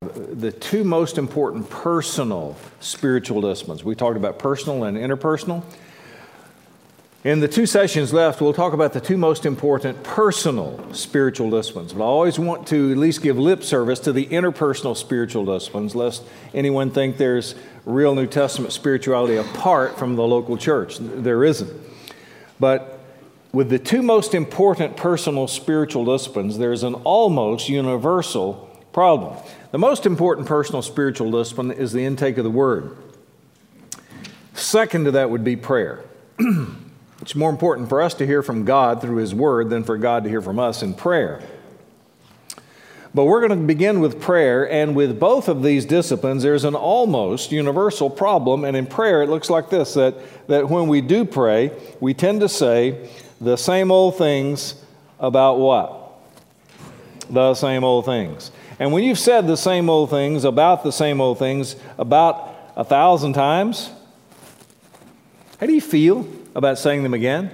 The two most important personal spiritual disciplines. We talked about personal and interpersonal. In the 2 sessions left, we'll talk about the two most important personal spiritual disciplines. But I always want to at least give lip service to the interpersonal spiritual disciplines, lest anyone think there's real New Testament spirituality apart from the local church. There isn't. But with the two most important personal spiritual disciplines, there's an almost universal problem. The most important personal spiritual discipline is the intake of the Word. Second to that would be prayer. It's more important for us to hear from God through His Word than for God to hear from us in prayer. But we're going to begin with prayer, and with both of these disciplines, there's an almost universal problem. And in prayer, it looks like this, that when we do pray, we tend to say the same old things about what? The same old things. And when you've said the same old things about the same old things about 1,000 times, how do you feel about saying them again?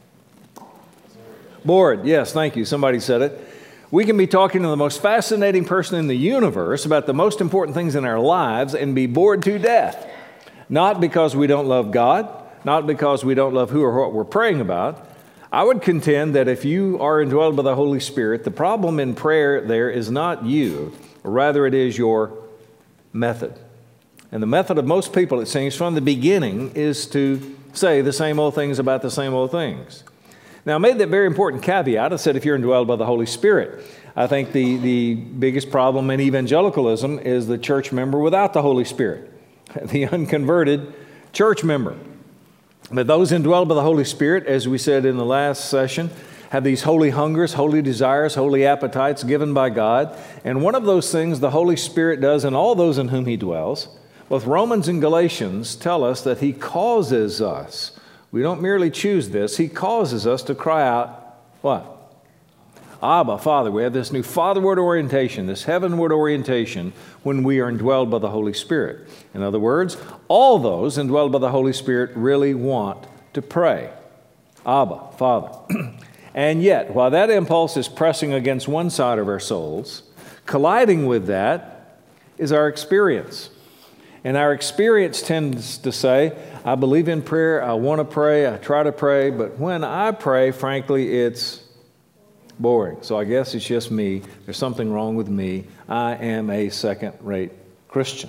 Bored. Yes, thank you. Somebody said it. We can be talking to the most fascinating person in the universe about the most important things in our lives and be bored to death. Not because we don't love God, not because we don't love who or what we're praying about. I would contend that if you are indwelled by the Holy Spirit, the problem in prayer there is not you, rather it is your method. And the method of most people, it seems, from the beginning is to say the same old things about the same old things. Now, I made that very important caveat. I said if you're indwelled by the Holy Spirit. I think the biggest problem in evangelicalism is the church member without the Holy Spirit, the unconverted church member. But those indwelled by the Holy Spirit, as we said in the last session, have these holy hungers, holy desires, holy appetites given by God. And one of those things the Holy Spirit does in all those in whom He dwells, both Romans and Galatians tell us that He causes us. We don't merely choose this. He causes us to cry out, what? Abba, Father. We have this new fatherward orientation, this heavenward orientation when we are indwelled by the Holy Spirit. In other words, all those indwelled by the Holy Spirit really want to pray. Abba, Father. And yet, while that impulse is pressing against one side of our souls, colliding with that is our experience. And our experience tends to say, I believe in prayer, I want to pray, I try to pray, but when I pray, frankly, it's boring. So I guess it's just me. There's something wrong with me. I am a second-rate Christian.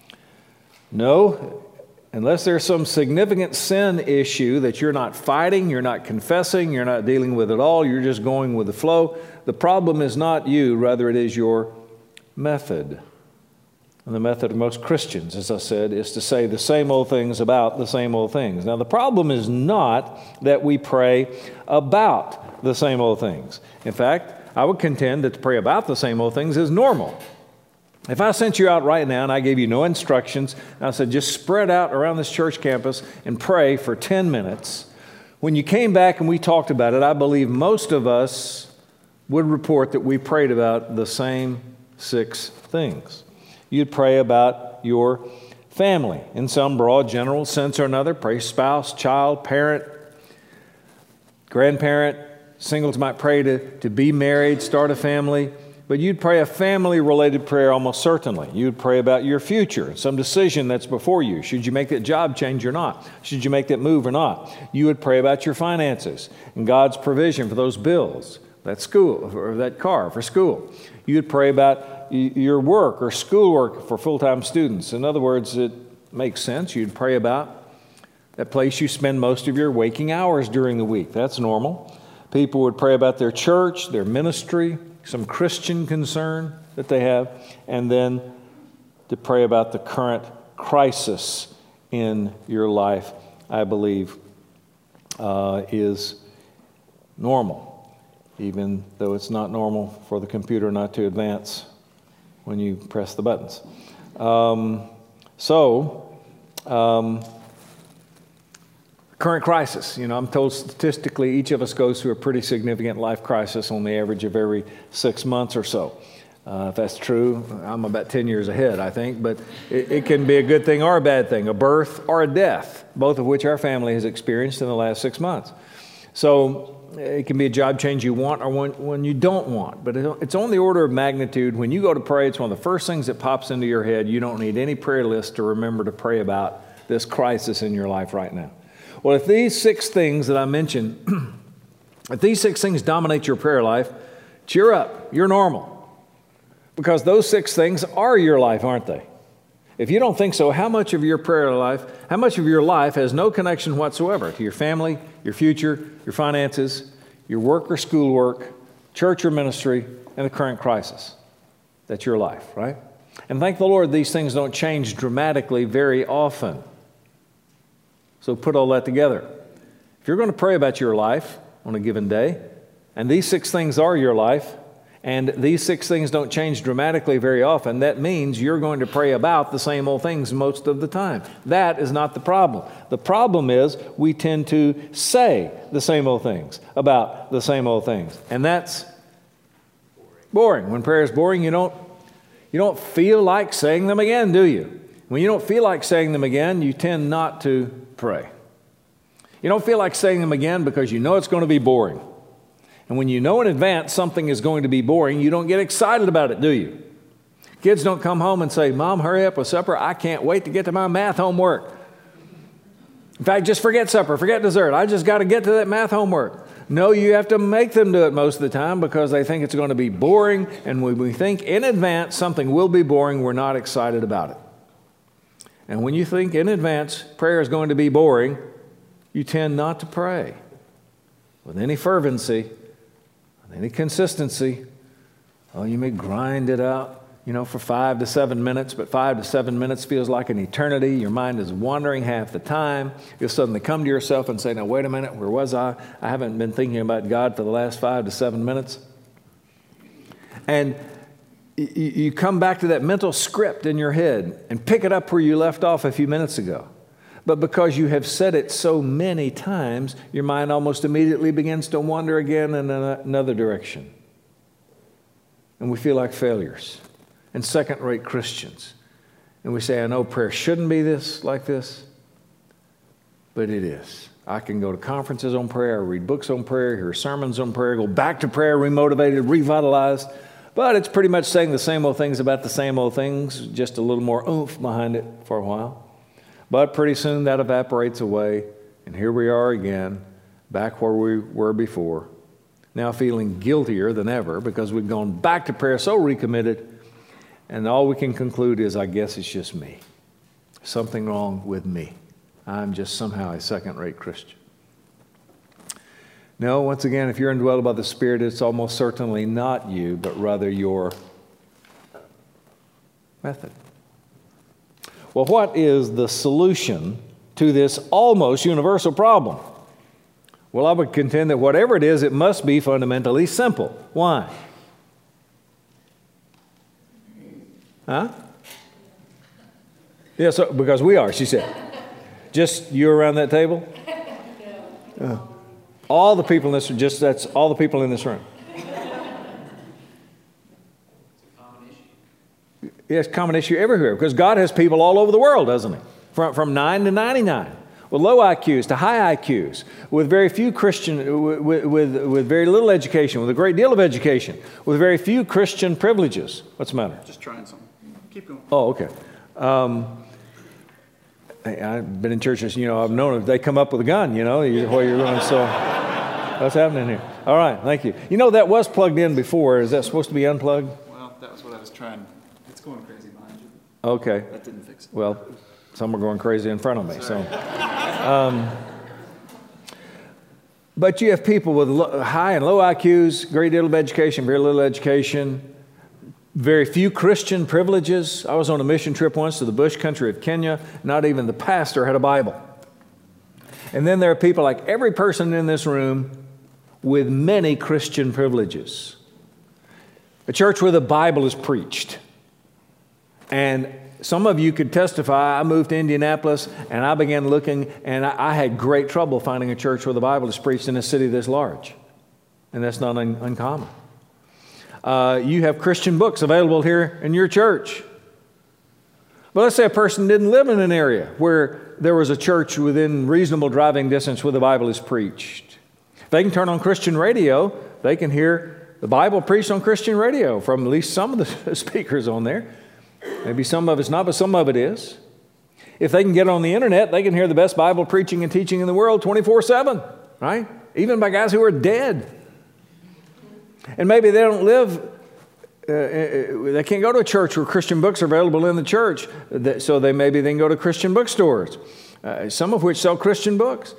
No, unless there's some significant sin issue that you're not fighting, you're not confessing, you're not dealing with at all, you're just going with the flow, the problem is not you, rather it is your method. And the method of most Christians, as I said, is to say the same old things about the same old things. Now, the problem is not that we pray about the same old things. In fact, I would contend that to pray about the same old things is normal. If I sent you out right now and I gave you no instructions, and I said just spread out around this church campus and pray for 10 minutes, when you came back and we talked about it, I believe most of us would report that we prayed about the same 6 things. You'd pray about your family in some broad, general sense or another. Pray spouse, child, parent, grandparent. Singles might pray to be married, start a family. But you'd pray a family-related prayer almost certainly. You'd pray about your future, some decision that's before you. Should you make that job change or not? Should you make that move or not? You would pray about your finances and God's provision for those bills, that school, or that car for school. You'd pray about your work or schoolwork for full-time students. In other words, it makes sense. You'd pray about that place you spend most of your waking hours during the week. That's normal. People would pray about their church, their ministry, some Christian concern that they have, and then to pray about the current crisis in your life, I believe, is normal, even though it's not normal for the computer not to advance when you press the buttons. Current crisis. You know, I'm told statistically each of us goes through a pretty significant life crisis on the average of every 6 months or so. If that's true, I'm about 10 years ahead, I think, but it can be a good thing or a bad thing, a birth or a death, both of which our family has experienced in the last 6 months. So It can be a job change you want or one you don't want. But it's on the order of magnitude. When you go to pray, it's one of the first things that pops into your head. You don't need any prayer list to remember to pray about this crisis in your life right now. Well, if these 6 things that I mentioned, if these 6 things dominate your prayer life, cheer up. You're normal. Because those 6 things are your life, aren't they? If you don't think so, how much of your prayer life, how much of your life has no connection whatsoever to your family, your future, your finances, your work or schoolwork, church or ministry, and the current crisis? That's your life, right? And thank the Lord, these things don't change dramatically very often. So put all that together. If you're going to pray about your life on a given day, and these 6 things are your life, and these 6 things don't change dramatically very often, that means you're going to pray about the same old things most of the time. That is not the problem. The problem is we tend to say the same old things about the same old things. And that's boring. When prayer is boring, you don't feel like saying them again, do you? When you don't feel like saying them again, you tend not to pray. You don't feel like saying them again because you know it's going to be boring. And when you know in advance something is going to be boring, you don't get excited about it, do you? Kids don't come home and say, Mom, hurry up with supper. I can't wait to get to my math homework. In fact, just forget supper, forget dessert. I just got to get to that math homework. No, you have to make them do it most of the time because they think it's going to be boring. And when we think in advance something will be boring, we're not excited about it. And when you think in advance prayer is going to be boring, you tend not to pray with any fervency, any consistency. Oh, you may grind it out, for 5 to 7 minutes, but 5 to 7 minutes feels like an eternity. Your mind is wandering half the time. You'll suddenly come to yourself and say, now, wait a minute, where was I? I haven't been thinking about God for the last 5 to 7 minutes. And you come back to that mental script in your head and pick it up where you left off a few minutes ago. But because you have said it so many times, your mind almost immediately begins to wander again in another direction. And we feel like failures and second-rate Christians. And we say, I know prayer shouldn't be like this, but it is. I can go to conferences on prayer, read books on prayer, hear sermons on prayer, go back to prayer, remotivated, revitalized. But it's pretty much saying the same old things about the same old things, just a little more oomph behind it for a while. But pretty soon that evaporates away, and here we are again, back where we were before, now feeling guiltier than ever because we've gone back to prayer so recommitted, and all we can conclude is, I guess it's just me. Something wrong with me. I'm just somehow a second-rate Christian. No, once again, if you're indwelled by the Spirit, it's almost certainly not you, but rather your method. Well, what is the solution to this almost universal problem? Well, I would contend that whatever it is, it must be fundamentally simple. Why? Huh? Yes, yeah, because we are, she said. Just you around that table? All the people in this room, that's all the people in this room. It's a common issue everywhere because God has people all over the world, doesn't he? From 9 to 99, with low IQs to high IQs, with very few Christian, with very little education, with a great deal of education, with very few Christian privileges. What's the matter? Just trying something. Keep going. Oh, okay. I've been in churches, I've known if they come up with a gun, while you're running, so what's happening here? All right, thank you. That was plugged in before. Is that supposed to be unplugged? Well, that was what I was trying. It's going crazy behind you. Okay. That didn't fix it. Well, some are going crazy in front of me. Sorry. But you have people with high and low IQs, great deal of education, very little education, very few Christian privileges. I was on a mission trip once to the bush country of Kenya. Not even the pastor had a Bible. And then there are people like every person in this room with many Christian privileges. A church where the Bible is preached. And some of you could testify. I moved to Indianapolis and I began looking, and I had great trouble finding a church where the Bible is preached in a city this large. And that's not uncommon. You have Christian books available here in your church. But let's say a person didn't live in an area where there was a church within reasonable driving distance where the Bible is preached. In they can turn on Christian radio, they can hear the Bible preached on Christian radio from at least some of the speakers on there. Maybe some of it's not, but some of it is. If they can get on the internet, they can hear the best Bible preaching and teaching in the world 24/7, right? Even by guys who are dead. And maybe they don't live, they can't go to a church where Christian books are available in the church, so maybe they can go to Christian bookstores, some of which sell Christian books.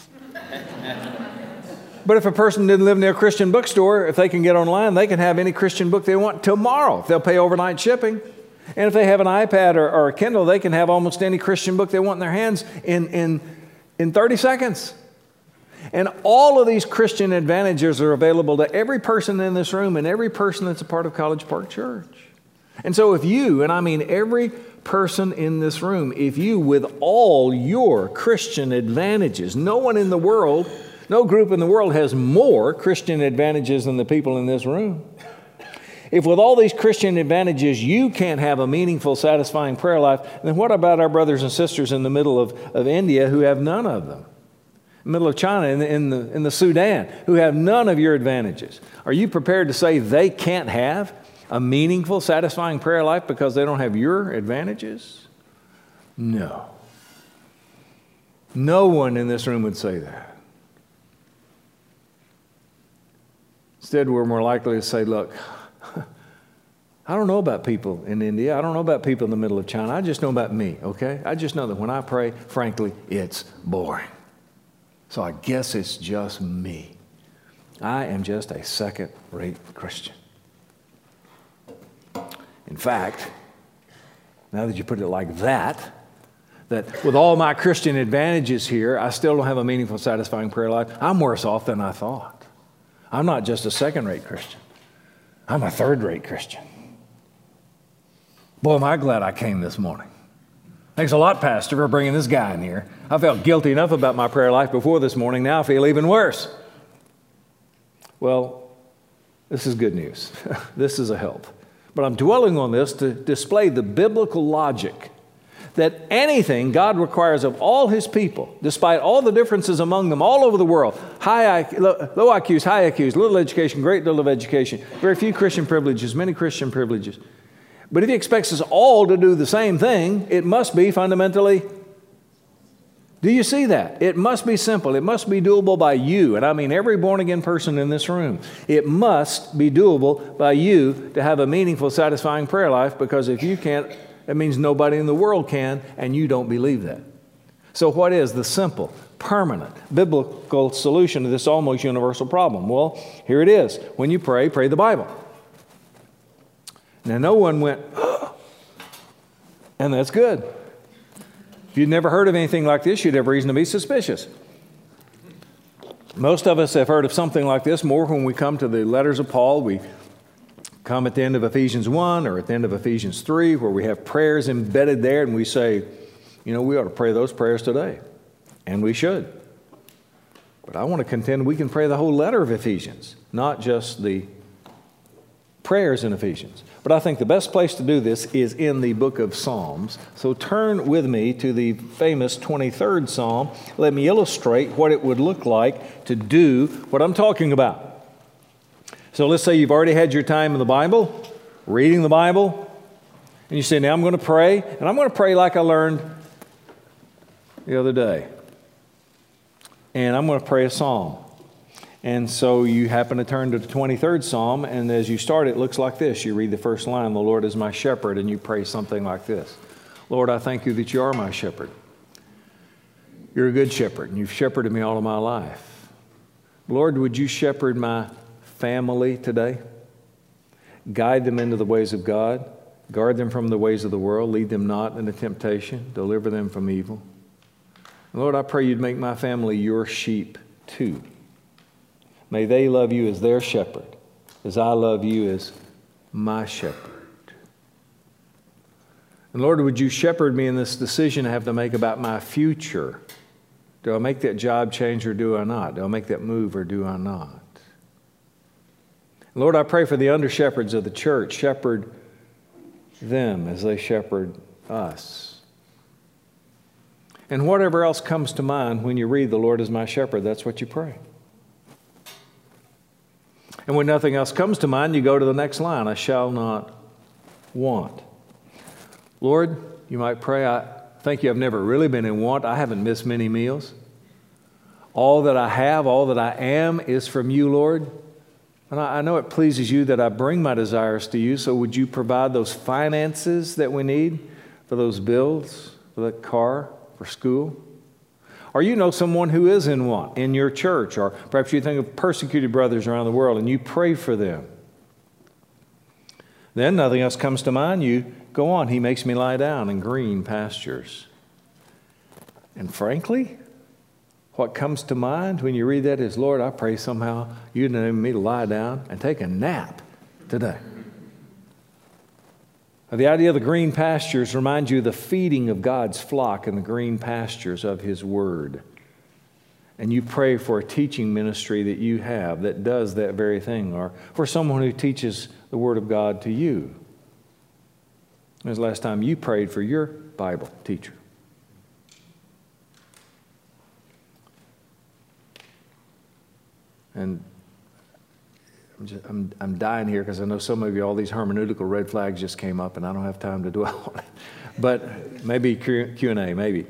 But if a person didn't live near a Christian bookstore, if they can get online, they can have any Christian book they want tomorrow. They'll pay overnight shipping. And if they have an iPad or a Kindle, they can have almost any Christian book they want in their hands in 30 seconds. And all of these Christian advantages are available to every person in this room and every person that's a part of College Park Church. And so if you, and I mean every person in this room, if you, with all your Christian advantages, no one in the world, no group in the world has more Christian advantages than the people in this room. If with all these Christian advantages you can't have a meaningful, satisfying prayer life, then what about our brothers and sisters in the middle of India who have none of them? In the middle of China, in the Sudan, who have none of your advantages. Are you prepared to say they can't have a meaningful, satisfying prayer life because they don't have your advantages? No. No one in this room would say that. Instead, we're more likely to say, look, I don't know about people in India. I don't know about people in the middle of China. I just know about me, okay? I just know that when I pray, frankly, it's boring. So I guess it's just me. I am just a second-rate Christian. In fact, now that you put it like that with all my Christian advantages here, I still don't have a meaningful, satisfying prayer life. I'm worse off than I thought. I'm not just a second-rate Christian. I'm a third-rate Christian. Boy, am I glad I came this morning. Thanks a lot, Pastor, for bringing this guy in here. I felt guilty enough about my prayer life before this morning. Now I feel even worse. Well, this is good news. This is a help. But I'm dwelling on this to display the biblical logic that anything God requires of all His people, despite all the differences among them all over the world, low IQs, high IQs, little education, great deal of education, very few Christian privileges, many Christian privileges. But if He expects us all to do the same thing, it must be fundamentally, do you see that? It must be simple. It must be doable by you, and I mean every born-again person in this room. It must be doable by you to have a meaningful, satisfying prayer life, because if you can't, that means nobody in the world can, and you don't believe that. So what is the simple, permanent, biblical solution to this almost universal problem? Well, here it is. When you pray, pray the Bible. Now, no one went, oh, and that's good. If you'd never heard of anything like this, you'd have reason to be suspicious. Most of us have heard of something like this more when we come to the letters of Paul. We come at the end of Ephesians 1 or at the end of Ephesians 3 where we have prayers embedded there, and we say, you know, we ought to pray those prayers today. And we should. But I want to contend we can pray the whole letter of Ephesians, not just the prayers in Ephesians. But I think the best place to do this is in the book of Psalms. So turn with me to the famous 23rd Psalm. Let me illustrate what it would look like to do what I'm talking about. So let's say you've already had your time in the Bible, reading the Bible, and you say, now I'm going to pray, and I'm going to pray like I learned the other day. And I'm going to pray a psalm. And so you happen to turn to the 23rd Psalm, and as you start, it looks like this. You read the first line, the Lord is my shepherd, and you pray something like this. Lord, I thank you that you are my shepherd. You're a good shepherd, and you've shepherded me all of my life. Lord, would you shepherd my family today? Guide them into the ways of God. Guard them from the ways of the world. Lead them not into temptation. Deliver them from evil. Lord, I pray you'd make my family your sheep too. May they love you as their shepherd, as I love you as my shepherd. And Lord, would you shepherd me in this decision I have to make about my future? Do I make that job change or do I not? Do I make that move or do I not? Lord, I pray for the under-shepherds of the church. Shepherd them as they shepherd us. And whatever else comes to mind when you read the Lord is my shepherd, that's what you pray. And when nothing else comes to mind, you go to the next line, I shall not want. Lord, you might pray, I thank you, I've never really been in want. I haven't missed many meals. All that I have, all that I am is from you, Lord. And I know it pleases you that I bring my desires to you, so would you provide those finances that we need for those bills, for the car, for school? Or you know someone who is in want in your church, or perhaps you think of persecuted brothers around the world and you pray for them. Then nothing else comes to mind. You go on. He makes me lie down in green pastures. And frankly, what comes to mind when you read that is, Lord, I pray somehow you'd enable me to lie down and take a nap today. The idea of the green pastures reminds you of the feeding of God's flock in the green pastures of His Word. And you pray for a teaching ministry that you have that does that very thing, or for someone who teaches the Word of God to you. When was the last time you prayed for your Bible teacher? And I'm dying here because I know some of you, all these hermeneutical red flags just came up and I don't have time to dwell on it. But maybe Q&A, maybe.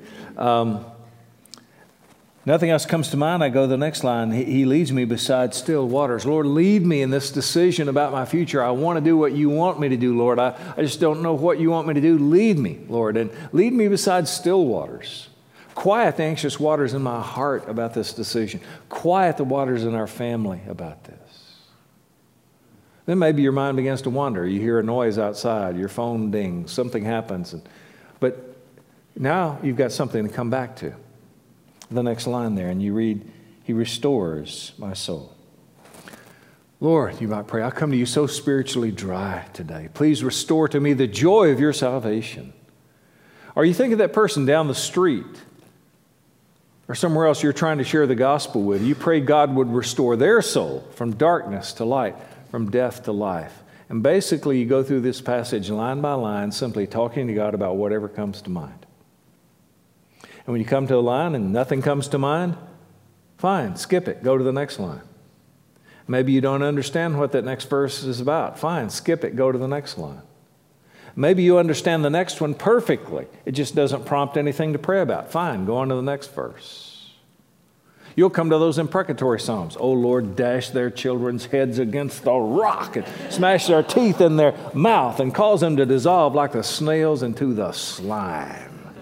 Nothing else comes to mind. I go to the next line. He leads me beside still waters. Lord, lead me in this decision about my future. I want to do what you want me to do, Lord. I just don't know what you want me to do. Lead me, Lord, and lead me beside still waters. Quiet the anxious waters in my heart about this decision. Quiet the waters in our family about this. Then maybe your mind begins to wander. You hear a noise outside, your phone dings, something happens. But now you've got something to come back to. The next line there, and you read, He restores my soul. Lord, you might pray, I come to you so spiritually dry today. Please restore to me the joy of your salvation. Or you think of that person down the street or somewhere else you're trying to share the gospel with. You pray God would restore their soul from darkness to light, from death to life. And basically, you go through this passage line by line, simply talking to God about whatever comes to mind. And when you come to a line and nothing comes to mind, fine, skip it, go to the next line. Maybe you don't understand what that next verse is about. Fine, skip it, go to the next line. Maybe you understand the next one perfectly. It just doesn't prompt anything to pray about. Fine, go on to the next verse. You'll come to those imprecatory psalms. Oh Lord, dash their children's heads against the rock and smash their teeth in their mouth and cause them to dissolve like the snails into the slime.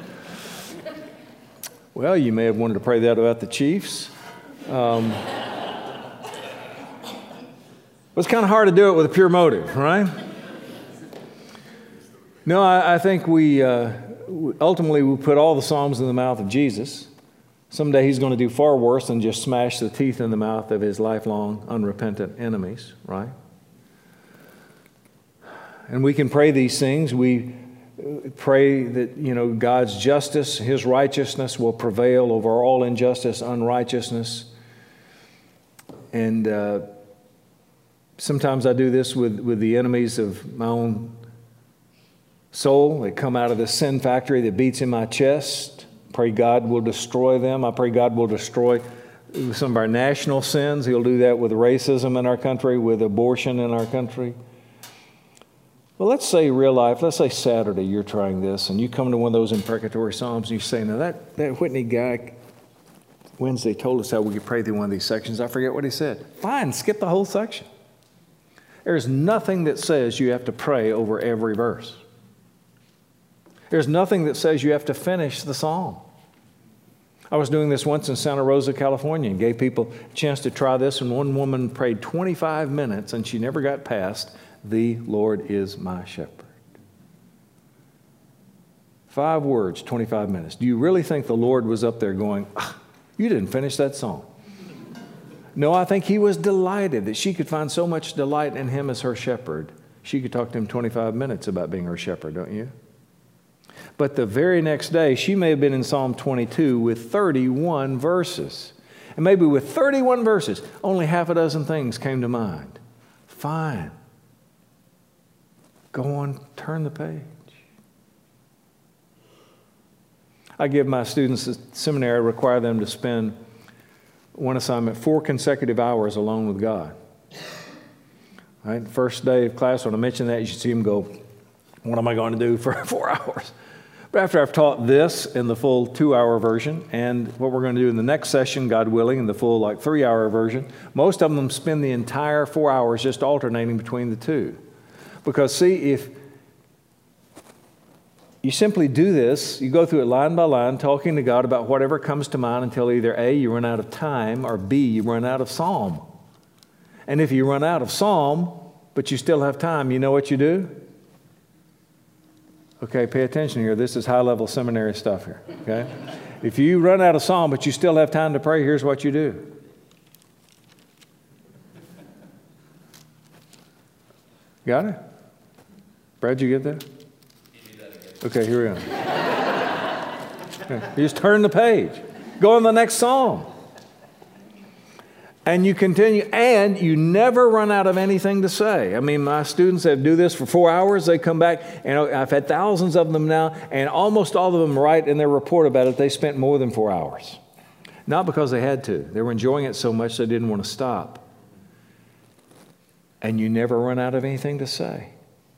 Well, you may have wanted to pray that about the Chiefs. It's kind of hard to do it with a pure motive, right? No, I think we ultimately we put all the Psalms in the mouth of Jesus. Someday He's going to do far worse than just smash the teeth in the mouth of His lifelong, unrepentant enemies, right? And we can pray these things. We pray that, God's justice, His righteousness will prevail over all injustice, unrighteousness. And sometimes I do this with the enemies of my own soul. They come out of the sin factory that beats in my chest. Pray God will destroy them. I pray God will destroy some of our national sins. He'll do that with racism in our country, with abortion in our country. Well, let's say real life, let's say Saturday you're trying this and you come to one of those imprecatory psalms and you say, now that Whitney guy Wednesday told us how we could pray through one of these sections. I forget what he said. Fine, skip the whole section. There's nothing that says you have to pray over every verse. There's nothing that says you have to finish the psalm. I was doing this once in Santa Rosa, California, and gave people a chance to try this, and one woman prayed 25 minutes and she never got past, "The Lord is my shepherd." 5 words, 25 minutes. Do you really think the Lord was up there going, you didn't finish that song? No, I think He was delighted that she could find so much delight in Him as her shepherd. She could talk to Him 25 minutes about being her shepherd, don't you? But the very next day, she may have been in Psalm 22 with 31 verses. And maybe with 31 verses, only half a dozen things came to mind. Fine. Go on, turn the page. I give my students at seminary, require them to spend one assignment 4 consecutive hours alone with God. Right? First day of class, when I mention that, you should see them go, what am I going to do for 4 hours? But after I've taught this in the full 2-hour version, and what we're going to do in the next session, God willing, in the full 3-hour version, most of them spend the entire 4 hours just alternating between the two. Because see, if you simply do this, you go through it line by line, talking to God about whatever comes to mind until either A, you run out of time, or B, you run out of psalm. And if you run out of psalm, but you still have time, you know what you do? Okay, pay attention here. This is high-level seminary stuff here, okay? If you run out of psalm, but you still have time to pray, here's what you do. Got it? Brad, you get that? Okay, here we go. Okay. You just turn the page. Go on the next psalm. And you continue, and you never run out of anything to say. I mean, my students that do this for 4 hours, they come back, and I've had thousands of them now, and almost all of them write in their report about it, they spent more than 4 hours. Not because they had to. They were enjoying it so much they didn't want to stop. And you never run out of anything to say.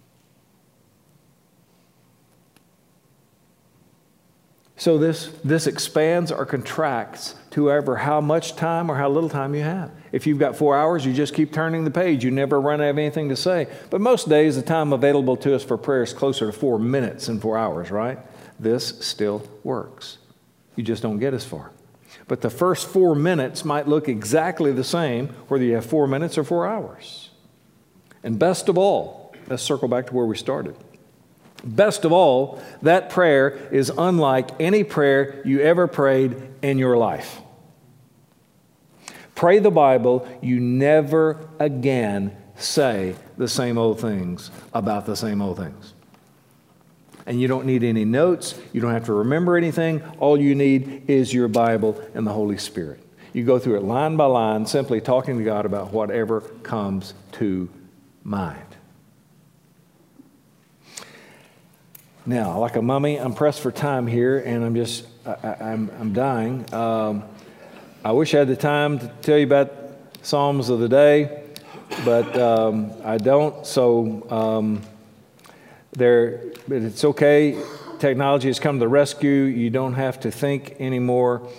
So this expands or contracts to ever how much time or how little time you have. If you've got 4 hours, you just keep turning the page. You never run out of anything to say. But most days, the time available to us for prayer is closer to 4 minutes than 4 hours, right? This still works. You just don't get as far. But the first 4 minutes might look exactly the same whether you have 4 minutes or 4 hours. And best of all, let's circle back to where we started. Best of all, that prayer is unlike any prayer you ever prayed in your life. Pray the Bible, you never again say the same old things about the same old things. And you don't need any notes, you don't have to remember anything, all you need is your Bible and the Holy Spirit. You go through it line by line, simply talking to God about whatever comes to mind. Now, like a mummy, I'm pressed for time here, and I'm dying. I wish I had the time to tell you about Psalms of the day, but I don't. So but it's okay. Technology has come to the rescue. You don't have to think anymore.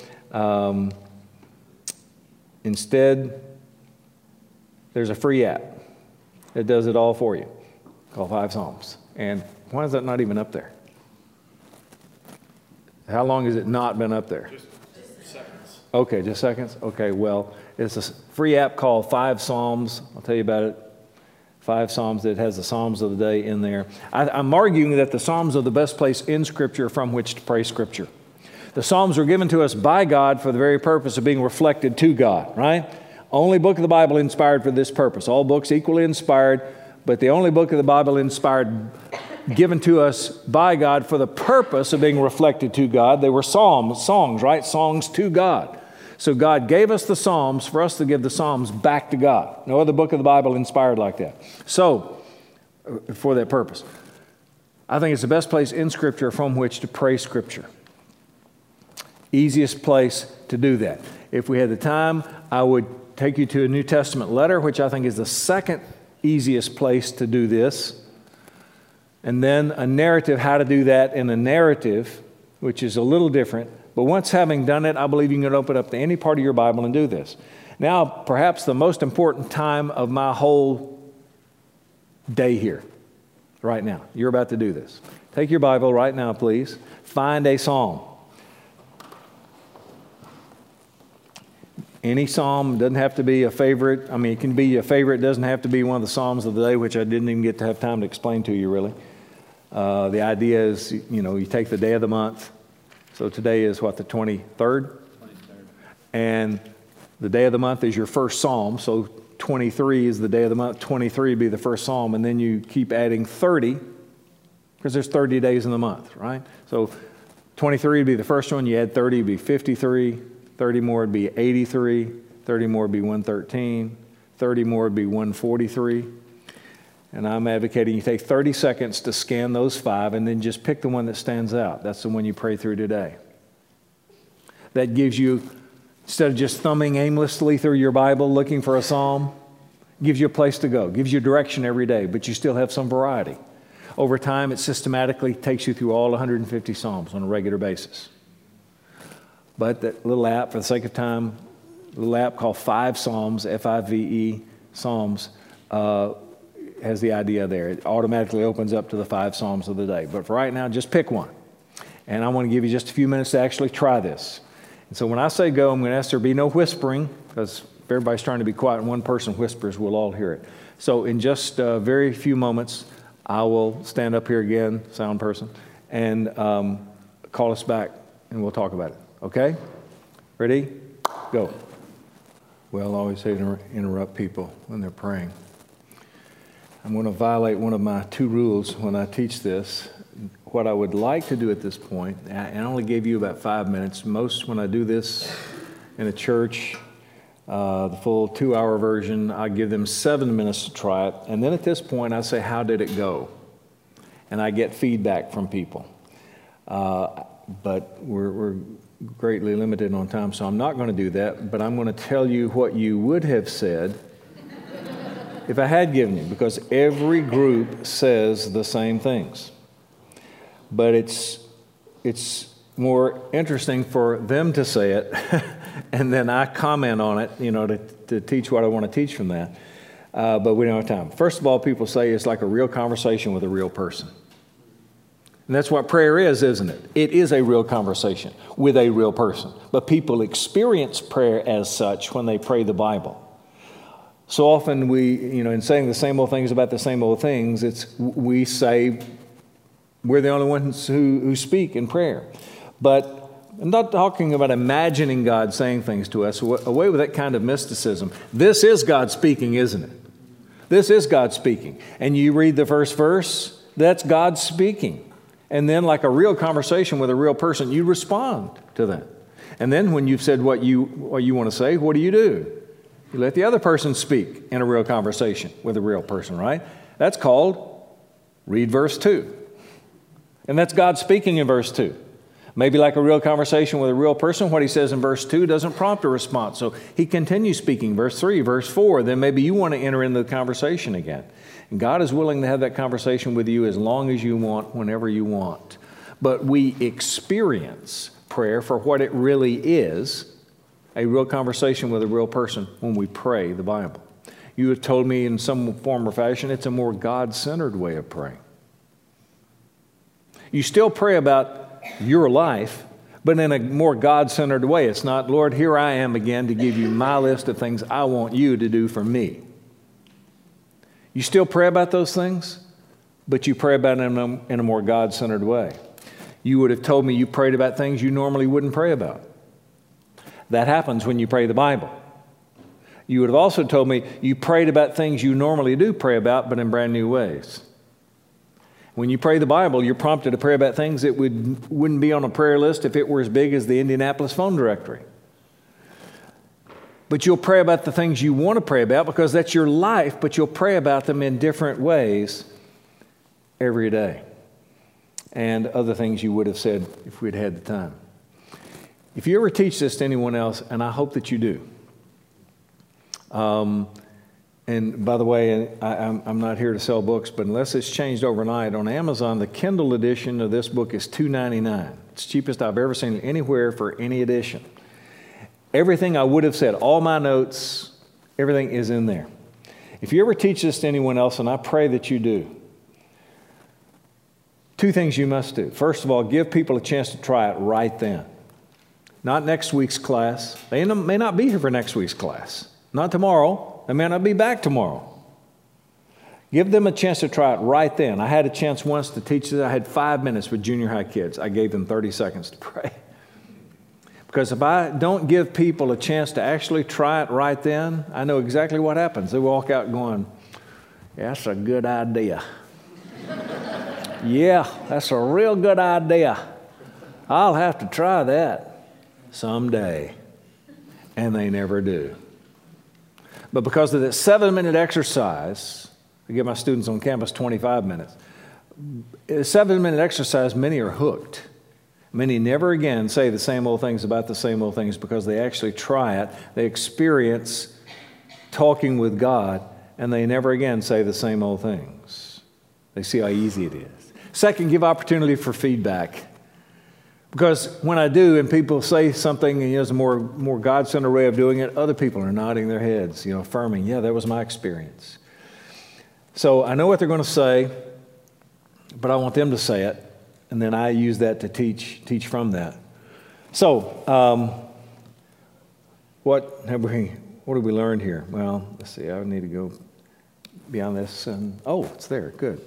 Instead, there's a free app that does it all for you, called 5 Psalms. And why is that not even up there? How long has it not been up there? Just seconds. Okay, just seconds? Okay, well, it's a free app called 5 Psalms. I'll tell you about it. 5 Psalms that has the Psalms of the day in there. I'm arguing that the Psalms are the best place in Scripture from which to pray Scripture. The Psalms were given to us by God for the very purpose of being reflected to God, right? Only book of the Bible inspired for this purpose. All books equally inspired, but the only book of the Bible inspired, given to us by God for the purpose of being reflected to God. They were songs, right? Songs to God. So God gave us the Psalms for us to give the Psalms back to God. No other book of the Bible inspired like that. So, for that purpose, I think it's the best place in Scripture from which to pray Scripture. Easiest place to do that. If we had the time, I would take you to a New Testament letter, which I think is the second easiest place to do this. And then a narrative, how to do that in a narrative, which is a little different. But once having done it, I believe you can open up to any part of your Bible and do this. Now, perhaps the most important time of my whole day here, right now. You're about to do this. Take your Bible right now, please. Find a psalm. Any psalm, doesn't have to be a favorite. I mean, it can be a favorite. It doesn't have to be one of the psalms of the day, which I didn't even get to have time to explain to you, really. The idea is, you take the day of the month. So today is what, the 23rd? 23rd. And the day of the month is your first psalm. So 23 is the day of the month. 23 would be the first psalm. And then you keep adding 30, because there's 30 days in the month, right? So 23 would be the first one. You add 30, it would be 53. 30 more would be 83. 30 more would be 113. 30 more would be 143. And I'm advocating you take 30 seconds to scan those 5 and then just pick the one that stands out. That's the one you pray through today. That gives you, instead of just thumbing aimlessly through your Bible looking for a psalm, Gives you a place to go, gives you direction every day, but you still have some variety. Over time, it systematically takes you through all 150 Psalms on a regular basis. But that little app, for the sake of time, a little app called Five Psalms, F-I-V-E, Psalms, has the idea there. It automatically opens up to the 5 Psalms of the day. But for right now, just pick one. And I want to give you just a few minutes to actually try this. And so when I say go, I'm going to ask there be no whispering, because if everybody's trying to be quiet and one person whispers, we'll all hear it. So in just a very few moments, I will stand up here again, sound person, and call us back, and we'll talk about it. Okay? Ready? Go. Well, I always say to interrupt people when they're praying. I'm going to violate one of my 2 rules when I teach this. What I would like to do at this point, I only gave you about 5 minutes. Most, when I do this in a church, the full 2-hour version, I give them 7 minutes to try it. And then at this point, I say, how did it go? And I get feedback from people. But we're greatly limited on time, so I'm not going to do that. But I'm going to tell you what you would have said if I had given you, because every group says the same things. But it's more interesting for them to say it, and then I comment on it, to teach what I want to teach from that. But we don't have time. First of all, people say it's like a real conversation with a real person. And that's what prayer is, isn't it? It is a real conversation with a real person. But people experience prayer as such when they pray the Bible. So often we, in saying the same old things about the same old things, we say we're the only ones who speak in prayer. But I'm not talking about imagining God saying things to us. Away with that kind of mysticism. This is God speaking, isn't it? This is God speaking. And you read the first verse, that's God speaking. And then like a real conversation with a real person, you respond to that. And then when you've said what you want to say, what do? You let the other person speak in a real conversation with a real person, right? That's called read verse 2. And that's God speaking in verse 2. Maybe like a real conversation with a real person, what he says in verse 2 doesn't prompt a response. So he continues speaking, verse 3, verse 4. Then maybe you want to enter into the conversation again. And God is willing to have that conversation with you as long as you want, whenever you want. But we experience prayer for what it really is, a real conversation with a real person, when we pray the Bible. You have told me in some form or fashion it's a more God-centered way of praying. You still pray about your life, but in a more God-centered way. It's not, Lord, here I am again to give you my list of things I want you to do for me. You still pray about those things, but you pray about them in a more God-centered way. You would have told me you prayed about things you normally wouldn't pray about. That happens when you pray the Bible. You would have also told me you prayed about things you normally do pray about, but in brand new ways. When you pray the Bible, you're prompted to pray about things that wouldn't be on a prayer list if it were as big as the Indianapolis phone directory. But you'll pray about the things you want to pray about because that's your life, but you'll pray about them in different ways every day. And other things you would have said if we'd had the time. If you ever teach this to anyone else, and I hope that you do, and by the way, I'm not here to sell books, but unless it's changed overnight, on Amazon, the Kindle edition of this book is $2.99. It's the cheapest I've ever seen anywhere for any edition. Everything I would have said, all my notes, everything is in there. If you ever teach this to anyone else, and I pray that you do, 2 things you must do. First of all, give people a chance to try it right then. Not next week's class. They may not be here for next week's class. Not tomorrow. They may not be back tomorrow. Give them a chance to try it right then. I had a chance once to teach this. I had 5 minutes with junior high kids. I gave them 30 seconds to pray. Because if I don't give people a chance to actually try it right then, I know exactly what happens. They walk out going, yeah, that's a good idea. Yeah, that's a real good idea. I'll have to try that someday. And they never do. But because of that 7-minute exercise, I give my students on campus 25 minutes. A 7-minute exercise, many are hooked. Many never again say the same old things about the same old things because they actually try it. They experience talking with God and they never again say the same old things. They see how easy it is. Second, give opportunity for feedback. Because when I do and people say something and it's a more God-centered way of doing it, other people are nodding their heads, affirming, yeah, that was my experience. So I know what they're going to say, but I want them to say it, and then I use that to teach from that. So what have we learned here? Well, let's see, I need to go beyond this. It's there, good.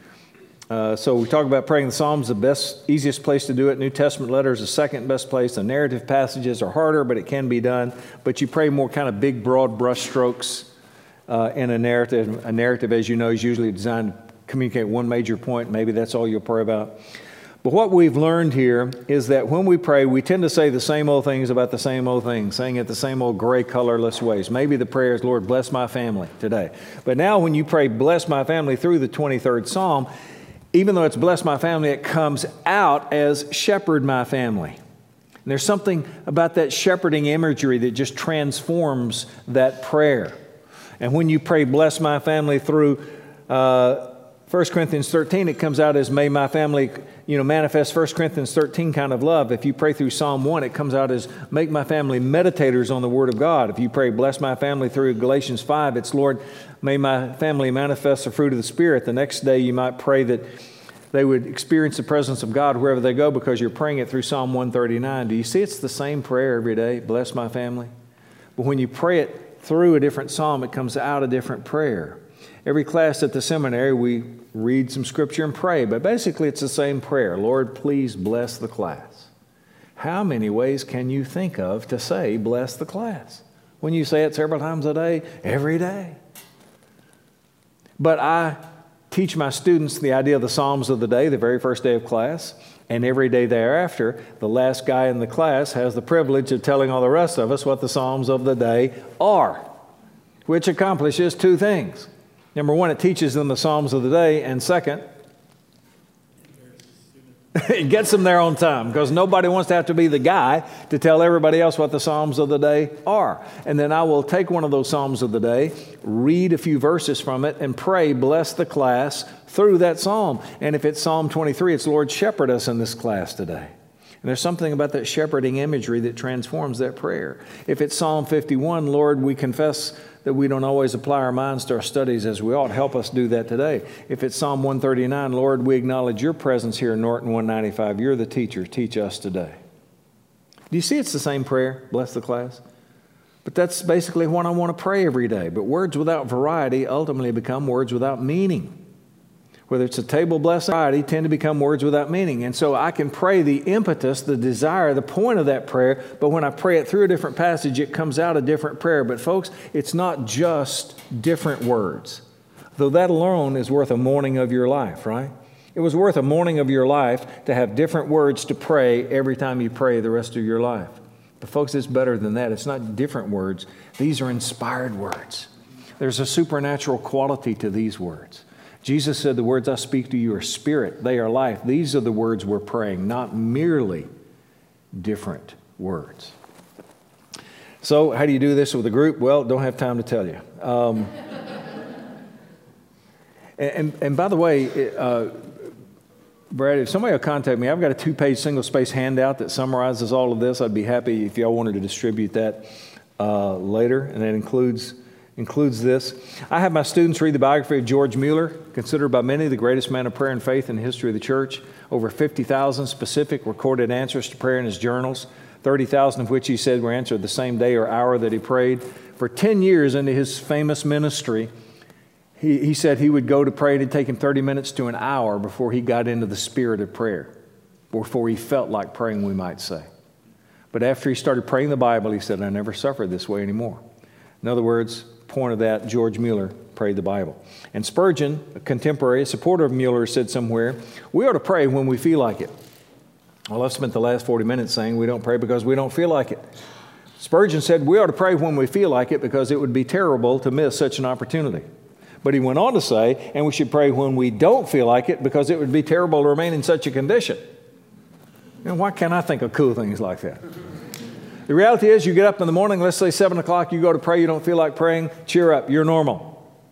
So we talk about praying the Psalms, the best, easiest place to do it. New Testament letters, the second best place. The narrative passages are harder, but it can be done. But you pray more kind of big, broad brush strokes in a narrative. A narrative, as you know, is usually designed to communicate one major point. Maybe that's all you'll pray about. But what we've learned here is that when we pray, we tend to say the same old things about the same old things, saying it the same old gray, colorless ways. Maybe the prayer is, Lord, bless my family today. But now when you pray, bless my family through the 23rd Psalm, even though it's bless my family, it comes out as shepherd my family. And there's something about that shepherding imagery that just transforms that prayer. And when you pray bless my family through 1 Corinthians 13, it comes out as may my family, manifest 1 Corinthians 13 kind of love. If you pray through Psalm 1, it comes out as make my family meditators on the Word of God. If you pray bless my family through Galatians 5, it's Lord, may my family manifest the fruit of the Spirit. The next day you might pray that they would experience the presence of God wherever they go because you're praying it through Psalm 139. Do you see it's the same prayer every day, bless my family? But when you pray it through a different psalm, it comes out a different prayer. Every class at the seminary, we read some scripture and pray, but basically it's the same prayer. Lord, please bless the class. How many ways can you think of to say bless the class? When you say it several times a day, every day. But I teach my students the idea of the Psalms of the day, the very first day of class, and every day thereafter, the last guy in the class has the privilege of telling all the rest of us what the Psalms of the day are, which accomplishes two things. Number one, it teaches them the Psalms of the day, and second, it gets them there on time because nobody wants to have to be the guy to tell everybody else what the Psalms of the day are. And then I will take one of those Psalms of the day, read a few verses from it, and pray, bless the class through that Psalm. And if it's Psalm 23, it's Lord, shepherd us in this class today. And there's something about that shepherding imagery that transforms that prayer. If it's Psalm 51, Lord, we confess that we don't always apply our minds to our studies as we ought. Help us do that today. If it's Psalm 139, Lord, we acknowledge your presence here in Norton 195. You're the teacher. Teach us today. Do you see it's the same prayer? Bless the class. But that's basically what I want to pray every day. But words without variety ultimately become words without meaning. Whether it's a table blessing, variety tend to become words without meaning. And so I can pray the impetus, the desire, the point of that prayer, but when I pray it through a different passage, it comes out a different prayer. But folks, it's not just different words. Though that alone is worth a morning of your life, right? It was worth a morning of your life to have different words to pray every time you pray the rest of your life. But folks, it's better than that. It's not different words. These are inspired words. There's a supernatural quality to these words. Jesus said, the words I speak to you are spirit, they are life. These are the words we're praying, not merely different words. So how do you do this with a group? Well, don't have time to tell you. And by the way, Brad, if somebody will contact me, I've got a 2-page single-space handout that summarizes all of this. I'd be happy if y'all wanted to distribute that later, and that includes this. I have my students read the biography of George Mueller, considered by many the greatest man of prayer and faith in the history of the church. Over 50,000 specific recorded answers to prayer in his journals, 30,000 of which he said were answered the same day or hour that he prayed. For 10 years into his famous ministry, he said he would go to pray and it'd take him 30 minutes to an hour before he got into the spirit of prayer, before he felt like praying, we might say. But after he started praying the Bible, he said, I never suffered this way anymore. In other words, point of that, George Mueller prayed the Bible. And Spurgeon, a contemporary, a supporter of Mueller, said somewhere, we ought to pray when we feel like it. Well, I've spent the last 40 minutes saying we don't pray because we don't feel like it. Spurgeon said we ought to pray when we feel like it because it would be terrible to miss such an opportunity. But he went on to say, and we should pray when we don't feel like it because it would be terrible to remain in such a condition. And why can't I think of cool things like that? The reality is you get up in the morning, let's say 7 o'clock, you go to pray, you don't feel like praying, cheer up, you're normal.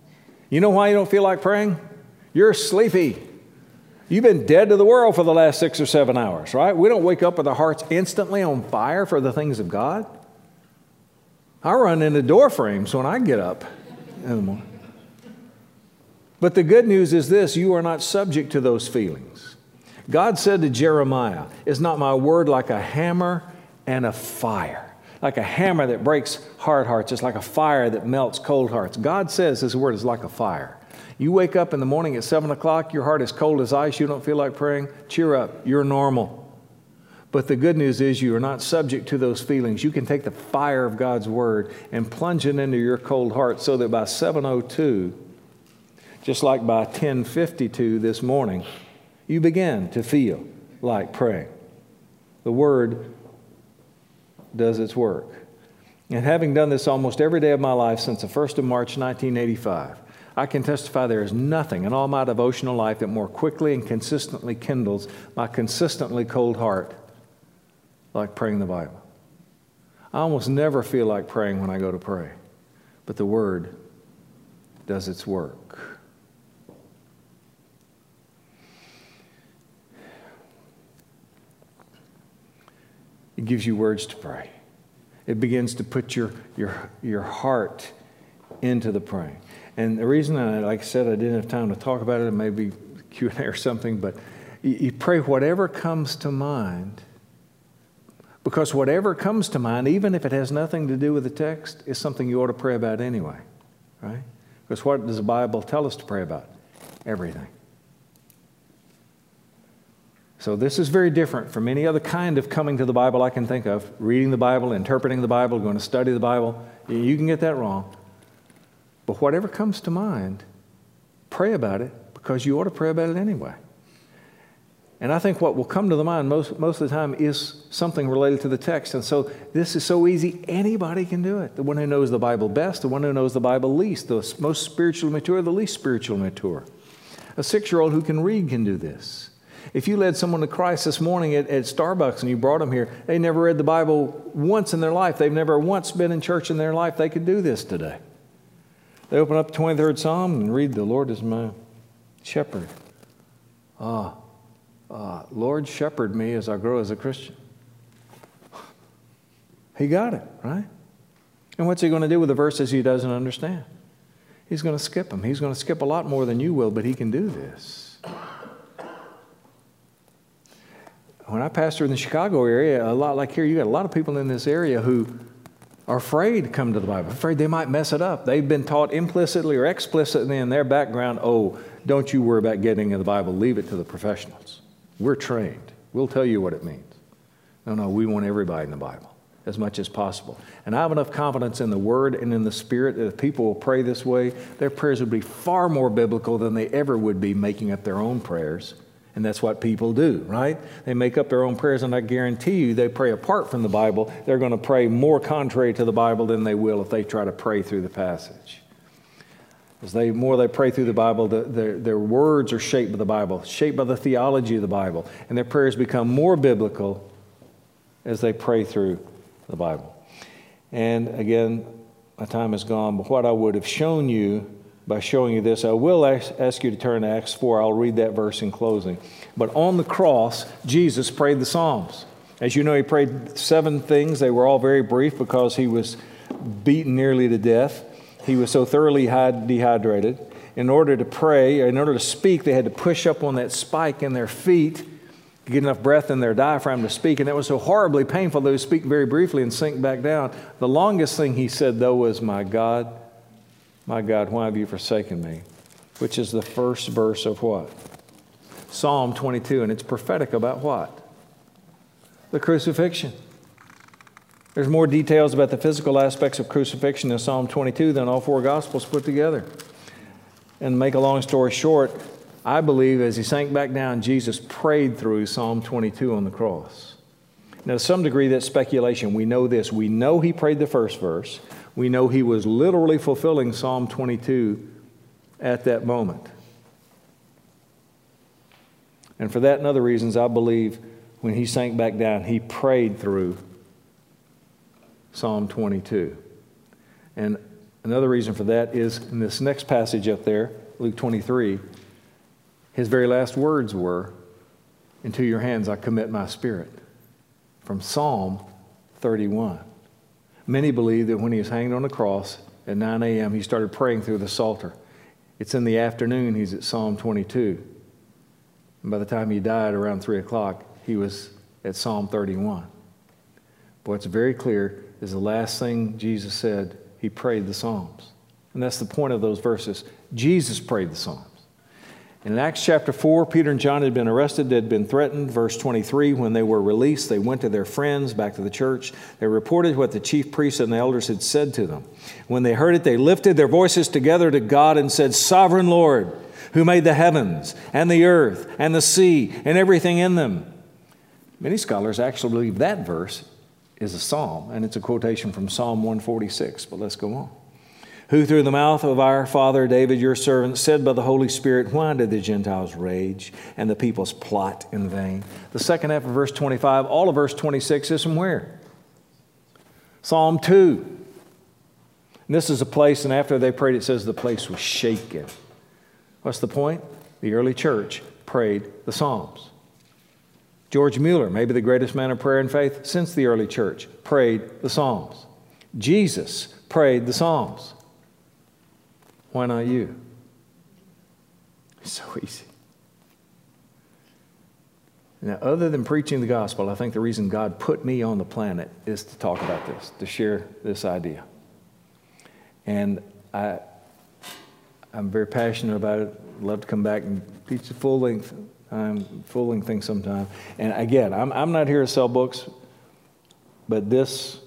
You know why you don't feel like praying? You're sleepy. You've been dead to the world for the last 6 or 7 hours, right? We don't wake up with our hearts instantly on fire for the things of God. I run into door frames when I get up in the morning. But the good news is this: you are not subject to those feelings. God said to Jeremiah, "Is not my word like a hammer and a fire?" Like a hammer that breaks hard hearts. It's like a fire that melts cold hearts. God says His word is like a fire. You wake up in the morning at 7 o'clock, your heart is cold as ice, you don't feel like praying. Cheer up, you're normal. But the good news is you are not subject to those feelings. You can take the fire of God's word and plunge it into your cold heart so that by 7:02, just like by 10:52 this morning, you begin to feel like praying. The word does its work. And having done this almost every day of my life since the 1st of March, 1985, I can testify there is nothing in all my devotional life that more quickly and consistently kindles my consistently cold heart like praying the Bible. I almost never feel like praying when I go to pray, but the Word does its work. It gives you words to pray. It begins to put your heart into the praying. And the reason, like I said, I didn't have time to talk about it, it may be Q&A or something, but you pray whatever comes to mind, because whatever comes to mind, even if it has nothing to do with the text, is something you ought to pray about anyway, right? Because what does the Bible tell us to pray about? Everything. So this is very different from any other kind of coming to the Bible I can think of. Reading the Bible, interpreting the Bible, going to study the Bible. You can get that wrong. But whatever comes to mind, pray about it, because you ought to pray about it anyway. And I think what will come to the mind most of the time is something related to the text. And so this is so easy, anybody can do it. The one who knows the Bible best, the one who knows the Bible least, the most spiritually mature, the least spiritually mature. A 6-year-old who can read can do this. If you led someone to Christ this morning at Starbucks and you brought them here, they never read the Bible once in their life. They've never once been in church in their life. They could do this today. They open up the 23rd Psalm and read, "The Lord is my shepherd. Lord, shepherd me as I grow as a Christian." He got it, right? And what's he going to do with the verses he doesn't understand? He's going to skip them. He's going to skip a lot more than you will, but he can do this. When I pastor in the Chicago area, a lot like here, you got a lot of people in this area who are afraid to come to the Bible, afraid they might mess it up. They've been taught implicitly or explicitly in their background, "Oh, don't you worry about getting in the Bible. Leave it to the professionals. We're trained. We'll tell you what it means." No, we want everybody in the Bible as much as possible. And I have enough confidence in the Word and in the Spirit that if people will pray this way, their prayers would be far more biblical than they ever would be making up their own prayers. And that's what people do, right? They make up their own prayers, and I guarantee you they pray apart from the Bible. They're going to pray more contrary to the Bible than they will if they try to pray through the passage. As the more they pray through the Bible, their words are shaped by the Bible, shaped by the theology of the Bible, and their prayers become more biblical as they pray through the Bible. And again, my time is gone, but what I would have shown you by showing you this, I will ask you to turn to Acts 4. I'll read that verse in closing. But on the cross, Jesus prayed the Psalms. As you know, he prayed 7 things. They were all very brief because he was beaten nearly to death. He was so thoroughly dehydrated. In order to pray, or in order to speak, they had to push up on that spike in their feet to get enough breath in their diaphragm to speak. And it was so horribly painful they would speak very briefly and sink back down. The longest thing he said, though, was, my God, why have you forsaken me?" Which is the first verse of what? Psalm 22. And it's prophetic about what? The crucifixion. There's more details about the physical aspects of crucifixion in Psalm 22 than all 4 Gospels put together. And to make a long story short, I believe as he sank back down, Jesus prayed through Psalm 22 on the cross. Now, to some degree, that's speculation. We know this. We know he prayed the first verse. We know he was literally fulfilling Psalm 22 at that moment. And for that and other reasons, I believe when he sank back down, he prayed through Psalm 22. And Another reason for that is in this next passage up there, Luke 23, his very last words were, "Into your hands I commit my spirit," from Psalm 31. Many believe that when he was hanged on the cross at 9 a.m., he started praying through the Psalter. It's in the afternoon, he's at Psalm 22. And by the time he died around 3 o'clock, he was at Psalm 31. But what's very clear is the last thing Jesus said, he prayed the Psalms. And that's the point of those verses. Jesus prayed the Psalms. In Acts chapter 4, Peter and John had been arrested, they'd been threatened. Verse 23, when they were released, they went to their friends back to the church. They reported what the chief priests and the elders had said to them. When they heard it, they lifted their voices together to God and said, "Sovereign Lord, who made the heavens and the earth and the sea and everything in them." Many scholars actually believe that verse is a psalm, and it's a quotation from Psalm 146, but let's go on. "Who through the mouth of our father David, your servant, said by the Holy Spirit, why did the Gentiles rage and the peoples plot in vain?" The second half of verse 25, all of verse 26 is from where? Psalm 2. And this is a place, and after they prayed, it says the place was shaken. What's the point? The early church prayed the Psalms. George Mueller, maybe the greatest man of prayer and faith since the early church, prayed the Psalms. Jesus prayed the Psalms. Why not you? It's so easy. Now, other than preaching the gospel, I think the reason God put me on the planet is to talk about this, to share this idea. And I'm very passionate about it. I'd love to come back and teach the full-length thing sometime. And again, I'm not here to sell books, but this,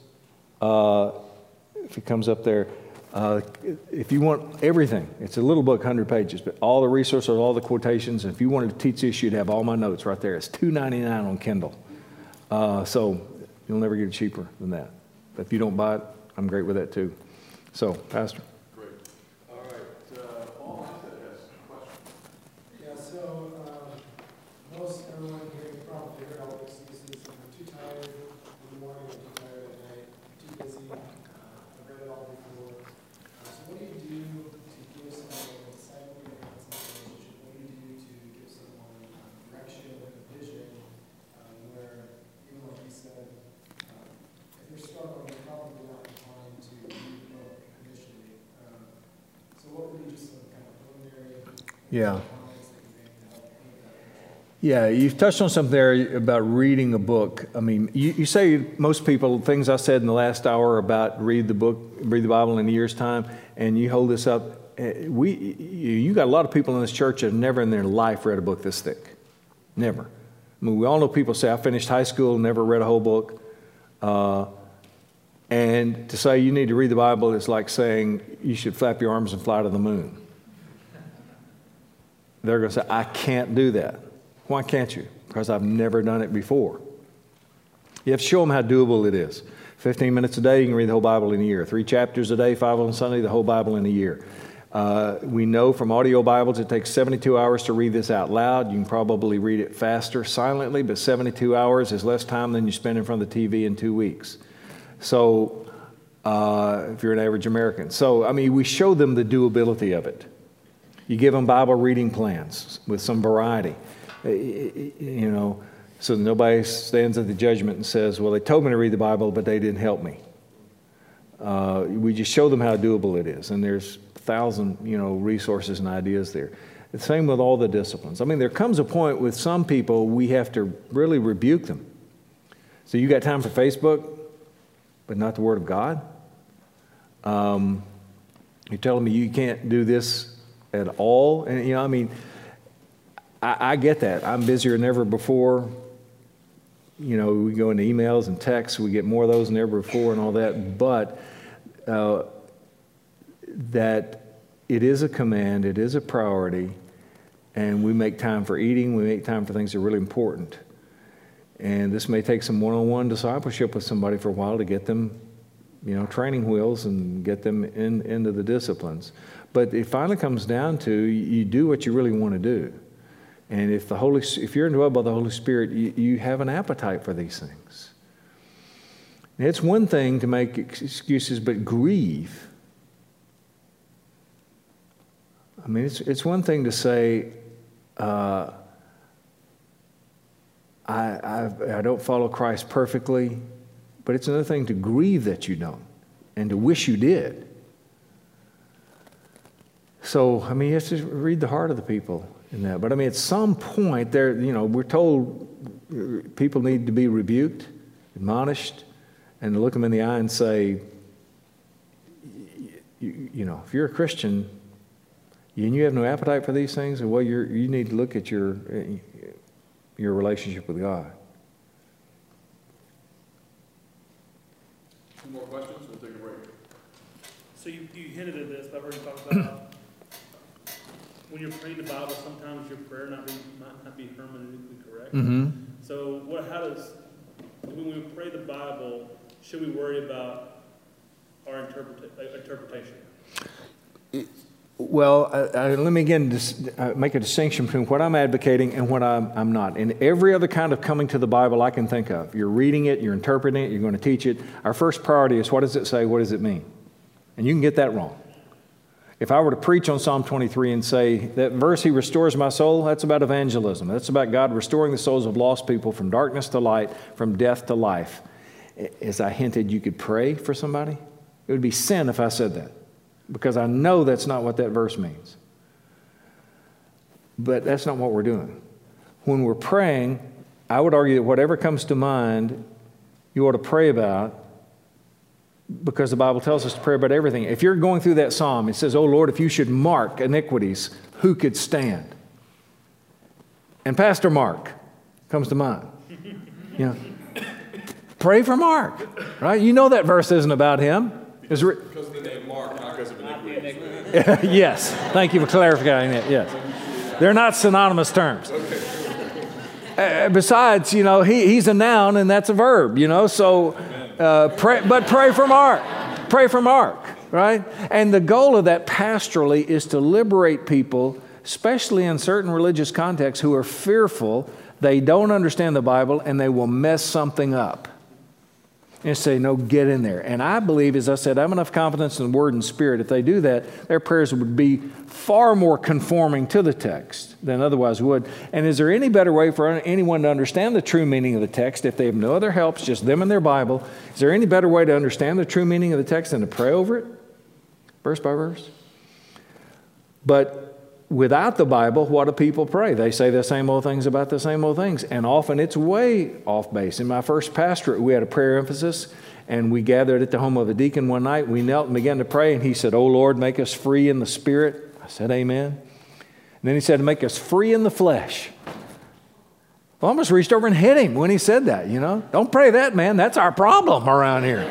if it comes up there, if you want everything, it's a little book, 100 pages, but all the resources, all the quotations, if you wanted to teach this, you'd have all my notes right there. It's $2.99 on Kindle. So you'll never get it cheaper than that. But if you don't buy it, I'm great with that too. So, Pastor. Great. All right. Paul has a question. Yeah, so most everyone here probably figured out what excuses. I'm too tired in the morning, I'm too tired at night, I'm too busy, I've read it all before. So what do you do to give someone a disciple in a constant relationship? What do you do to give someone direction and a vision where, even like you said, if they're struggling, they're probably not inclined to read the book initially. So what would be just some kind of preliminary Yeah. comments that you make to help paint that picture? Yeah, you've touched on something there about reading a book. I mean, you say most people, things I said in the last hour about read the Bible in a year's time, and you hold this up. You got a lot of people in this church that have never in their life read a book this thick. Never. I mean, we all know people say, I finished high school and never read a whole book. And to say you need to read the Bible is like saying you should flap your arms and fly to the moon. They're going to say, I can't do that. Why can't you? Because I've never done it before. You have to show them how doable it is. 15 minutes a day, you can read the whole Bible in a year. 3 chapters a day, 5 on Sunday, the whole Bible in a year. We know from audio Bibles it takes 72 hours to read this out loud. You can probably read it faster silently, but 72 hours is less time than you spend in front of the TV in 2 weeks. So if you're an average American. So, I mean, we show them the doability of it. You give them Bible reading plans with some variety, you know, so nobody stands at the judgment and says, well, they told me to read the Bible, but they didn't help me. We just show them how doable it is, and there's 1,000, resources and ideas there. The same with all the disciplines. I mean, there comes a point with some people we have to really rebuke them. So you got time for Facebook, but not the Word of God? You're telling me you can't do this at all? And, I get that. I'm busier than ever before. We go into emails and texts. We get more of those than ever before and all that. But that it is a command, it is a priority, and we make time for eating, we make time for things that are really important. And this may take some one-on-one discipleship with somebody for a while to get them, training wheels and get them into the disciplines. But it finally comes down to you do what you really want to do. And if you're indwelled by the Holy Spirit, you have an appetite for these things. And it's one thing to make excuses, but grieve I mean, it's one thing to say, I don't follow Christ perfectly, but it's another thing to grieve that you don't and to wish you did. So, I mean, you have to read the heart of the people in that. But I mean, at some point, we're told people need to be rebuked, admonished, and to look them in the eye and say, if you're a Christian and you have no appetite for these things, well, you need to look at your relationship with God. Any more questions? We'll take a break. So you hinted at this, but I've already talked about when you're praying the Bible, sometimes your prayer might not be hermeneutically correct. Mm-hmm. So when we pray the Bible, should we worry about our interpretation? Well, let me again make a distinction between what I'm advocating and what I'm not. In every other kind of coming to the Bible I can think of, you're reading it, you're interpreting it, you're going to teach it. Our first priority is, what does it say? What does it mean? And you can get that wrong. If I were to preach on Psalm 23 and say, that verse, He restores my soul, that's about evangelism. That's about God restoring the souls of lost people from darkness to light, from death to life. As I hinted, you could pray for somebody. It would be sin if I said that, because I know that's not what that verse means. But that's not what we're doing. When we're praying, I would argue that whatever comes to mind, you ought to pray about, because the Bible tells us to pray about everything. If you're going through that psalm, it says, "Oh Lord, if you should mark iniquities, who could stand?" And Pastor Mark comes to mind. Pray for Mark, right? You know that verse isn't about him. Because of the name Mark, not because of iniquity. Yes, thank you for clarifying that. Yes, they're not synonymous terms. Besides, he's a noun and that's a verb. So pray for Mark. Pray for Mark, right? And the goal of that pastorally is to liberate people, especially in certain religious contexts, who are fearful they don't understand the Bible and they will mess something up. And say, no, get in there. And I believe, as I said, I have enough confidence in the Word and Spirit. If they do that, their prayers would be far more conforming to the text than otherwise would. And is there any better way for anyone to understand the true meaning of the text if they have no other helps, just them and their Bible? Is there any better way to understand the true meaning of the text than to pray over it, verse by verse? But without the Bible, what do people pray? They say the same old things about the same old things, and often it's way off base. In my first pastorate, we had a prayer emphasis, and we gathered at the home of a deacon one night. We knelt and began to pray, and he said, "Oh Lord, make us free in the Spirit." I said, "Amen." And then he said, "Make us free in the flesh." I almost reached over and hit him when he said that, Don't pray that, man. That's our problem around here.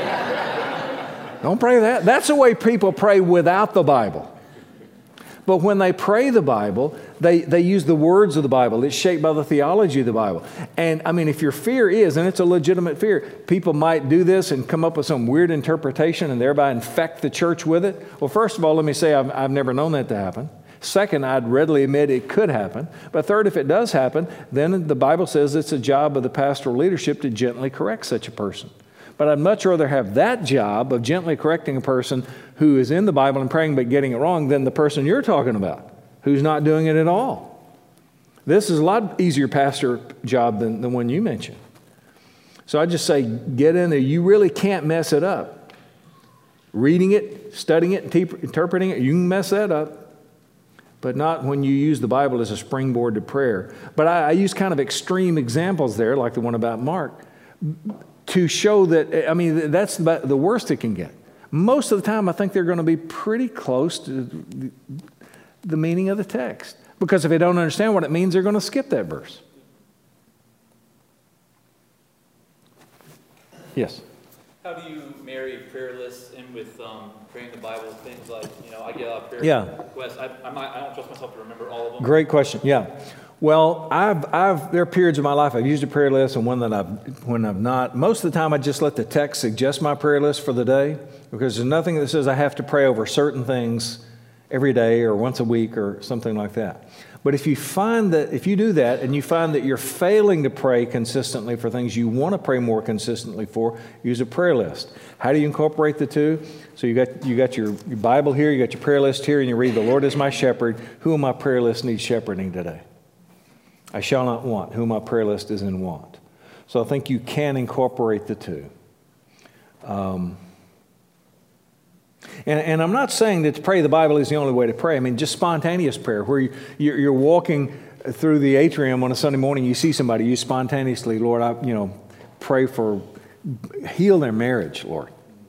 Don't pray that. That's the way people pray without the Bible. But when they pray the Bible, they use the words of the Bible. It's shaped by the theology of the Bible. And I mean, if your fear is, and it's a legitimate fear, people might do this and come up with some weird interpretation and thereby infect the church with it. Well, first of all, let me say I've never known that to happen. Second, I'd readily admit it could happen. But third, if it does happen, then the Bible says it's a job of the pastoral leadership to gently correct such a person. But I'd much rather have that job of gently correcting a person who is in the Bible and praying but getting it wrong than the person you're talking about who's not doing it at all. This is a lot easier pastor job than the one you mentioned. So I just say, get in there. You really can't mess it up. Reading it, studying it, interpreting it, you can mess that up. But not when you use the Bible as a springboard to prayer. But I use kind of extreme examples there, like the one about Mark, to show that, I mean, that's the worst it can get. Most of the time, I think they're going to be pretty close to the meaning of the text. Because if they don't understand what it means, they're going to skip that verse. Yes? How do you marry prayer lists in with praying the Bible? Things like, I get a lot of prayer requests. I don't trust myself to remember all of them. Great question. Yeah. Well, there are periods of my life I've used a prayer list and when I've not. Most of the time, I just let the text suggest my prayer list for the day, because there's nothing that says I have to pray over certain things every day or once a week or something like that. But if you do that and you find that you're failing to pray consistently for things you want to pray more consistently for, use a prayer list. How do you incorporate the two? So you got your Bible here, you got your prayer list here, and you read, "The Lord is my shepherd. Who on my prayer list needs shepherding today? I shall not want. Who on my prayer list is in want?" So I think you can incorporate the two. And I'm not saying that to pray the Bible is the only way to pray. I mean, just spontaneous prayer, where you're walking through the atrium on a Sunday morning, you see somebody, you spontaneously, "Lord, pray for, heal their marriage, Lord."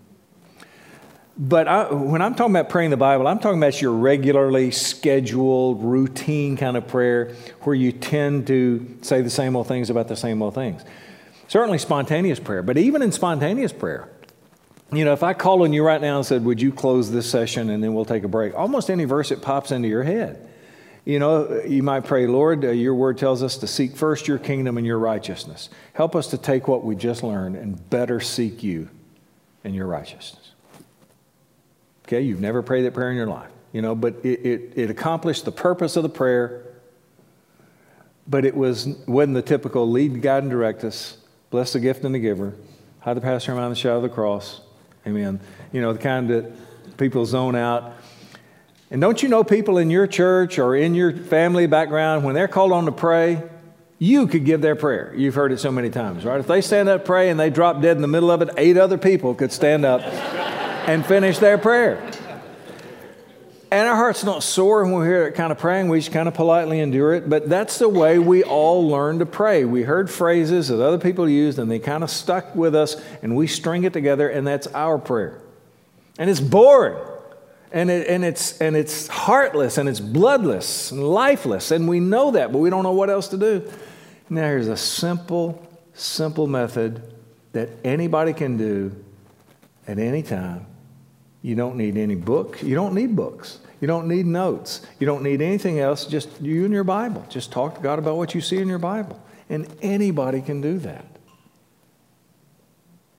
But when I'm talking about praying the Bible, I'm talking about your regularly scheduled, routine kind of prayer where you tend to say the same old things about the same old things. Certainly spontaneous prayer, but even in spontaneous prayer, if I called on you right now and said, "Would you close this session and then we'll take a break?" Almost any verse that pops into your head. You might pray, "Lord, your word tells us to seek first your kingdom and your righteousness. Help us to take what we just learned and better seek you and your righteousness." Okay, you've never prayed that prayer in your life, but it accomplished the purpose of the prayer, but it wasn't the typical lead, guide, and direct us, bless the gift and the giver, hide the pastor around the shadow of the cross. Amen. The kind that people zone out. And don't you know people in your church or in your family background, when they're called on to pray, you could give their prayer. You've heard it so many times, right? If they stand up, pray, and they drop dead in the middle of it, 8 other people could stand up and finish their prayer. And our hearts don't soar when we hear that kind of praying. We just kind of politely endure it. But that's the way we all learn to pray. We heard phrases that other people used, and they kind of stuck with us, and we string it together, and that's our prayer. And it's boring, and it's heartless, and it's bloodless, and lifeless, and we know that, but we don't know what else to do. Now, here's a simple method that anybody can do at any time. You don't need any books. You don't need books. You don't need notes. You don't need anything else, just you and your Bible. Just talk to God about what you see in your Bible. And anybody can do that.